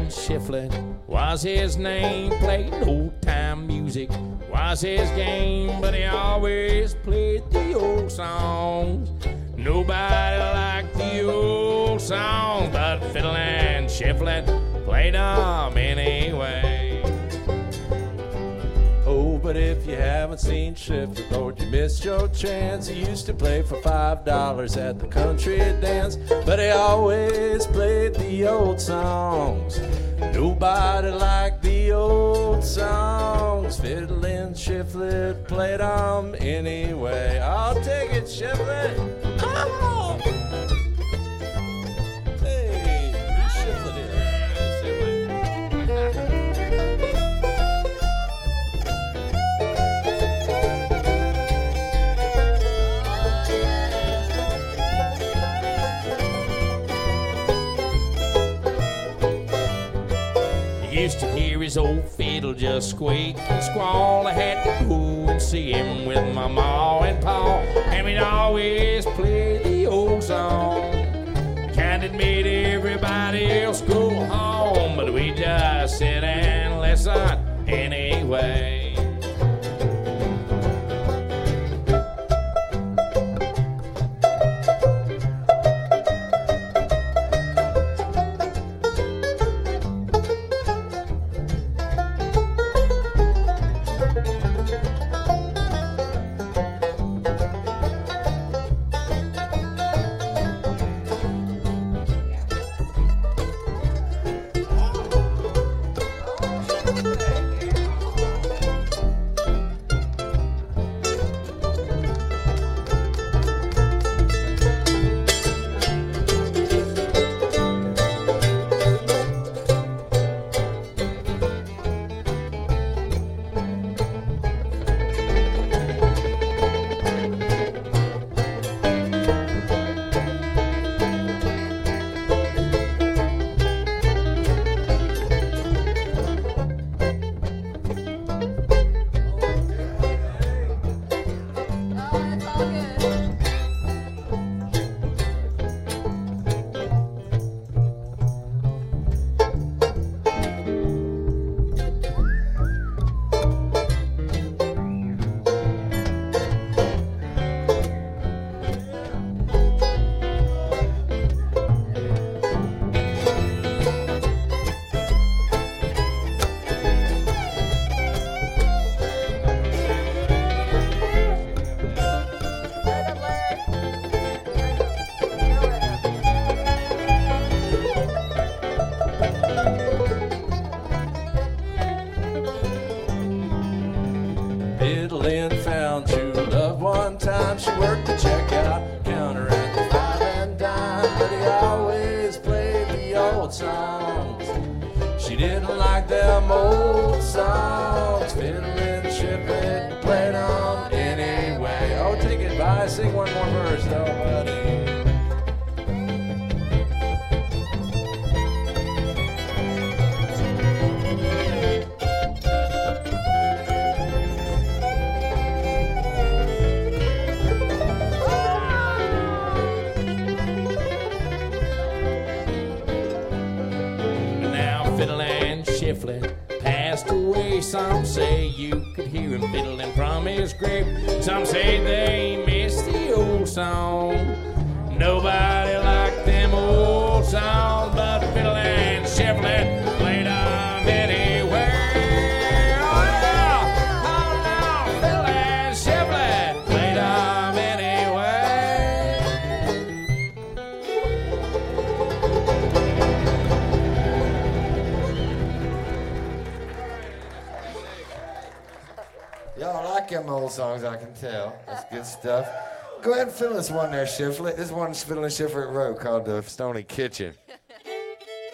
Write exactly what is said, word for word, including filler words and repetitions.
Shiflett was his name. Played old-time music was his game, but he always played the old songs. Nobody liked the old songs, but Fiddlin' Shiflett played them anyway. Oh, but if you haven't seen Shiflett, Lord, you missed your chance. He used to play for five dollars at the country dance, but he always played the old songs. Nobody liked the old songs. Fiddlin' Shiflett played them anyway. I'll take it, Shiflett. Oh! Hey, who's Shiflett here? Used to hear his old fiddle just squeak and squall. I had to go and see him with my ma and pa, and we'd always play the old song. Kinda made everybody else go home, but we just sit and listen anyway. Fiddlin' found true love one time. She worked the checkout counter at the five and dime, but he always played the old songs. She didn't like them old songs. Fiddlin' Shiflett played them anyway. Oh, take advice, sing one more verse though, buddy. Fiddlin' Shiflett passed away. Some say you could hear him fiddling from his grave. Some say they missed the old song. Nobody liked them old songs, but Fiddlin' Shiflett played them anyway. Oh yeah, oh no, Fiddlin' Shiflett played them anyway. Y'all like them old songs, I can tell. That's good stuff. Go ahead and fill us one there, Shiflett. This one's Fiddlin' Shiflett wrote called The Stony Kitchen.